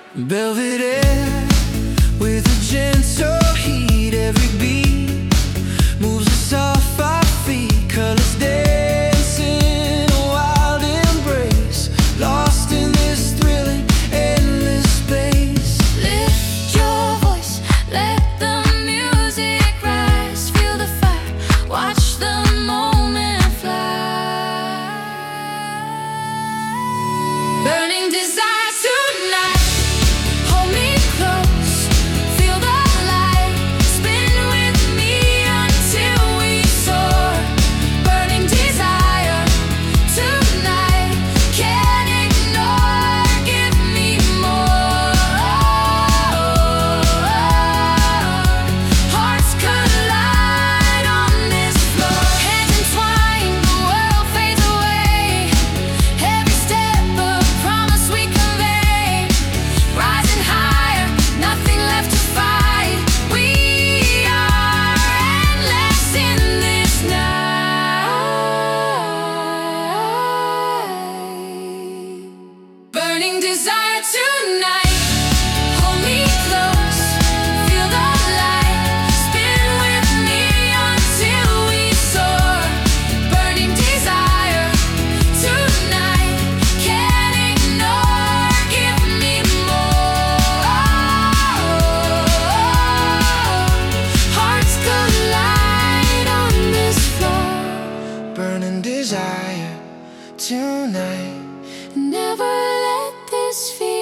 Belvedere with a gentle heat, every beat moves us off our feet, colors dancing, a wild embrace, lost in this thrilling, endless space. Lift your voice, let the music rise, feel the fire, watch the moment fly. Burning desire tonight. Hold me close, feel the light, spin with me until we soar. Burning desire tonight, can't ignore, give me more. Hearts collide on this floor. Hands entwined, the world fades away. Every step a promise we convey. Rising higher, nothing left to fight. We are endless in this night. Burning desire tonight. Hold me close, feel the light, spin with me until we soar. Burning desire tonight, can't ignore, give me more. Hearts collide on this floor. Burning desire tonight. Never let this feeling